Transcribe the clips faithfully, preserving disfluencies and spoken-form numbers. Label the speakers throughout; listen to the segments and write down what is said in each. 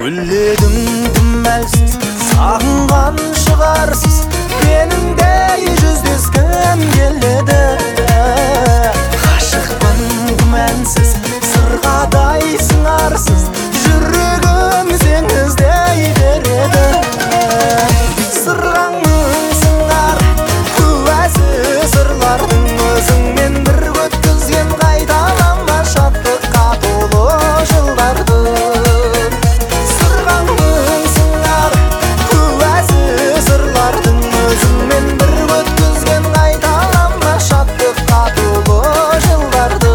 Speaker 1: Гүлледің тым әлсіз, сағынған шығарсыз, меніңдей жүздескім келеді. Ғашықпын күмәнсіз, сырғадай сыңарсыз, жүрегім сені іздей береді. Сырғаңның сыңар, куәсі сырлардың, өзіңмен бір өткізген қайталама шаттыққа толы жылдарды. Сырғаңның сыңар, куәсі сырлардың, өзіңмен бір өткізген қайталама шаттыққа толы жылдарды.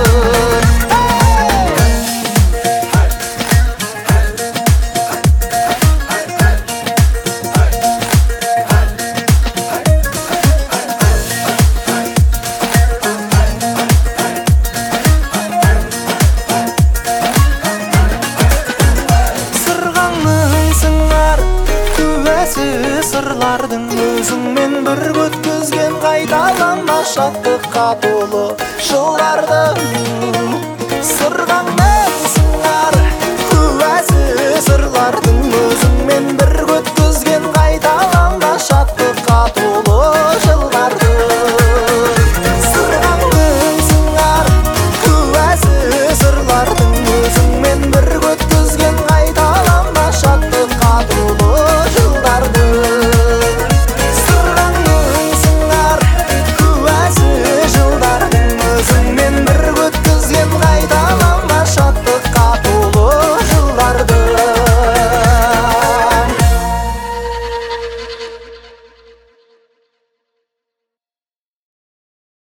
Speaker 1: Сырлардың, өзіңмен бір өткізген қайталама шаттыққа толы жылдарды. Сырғаңның сыңар, куәсі сырлардың,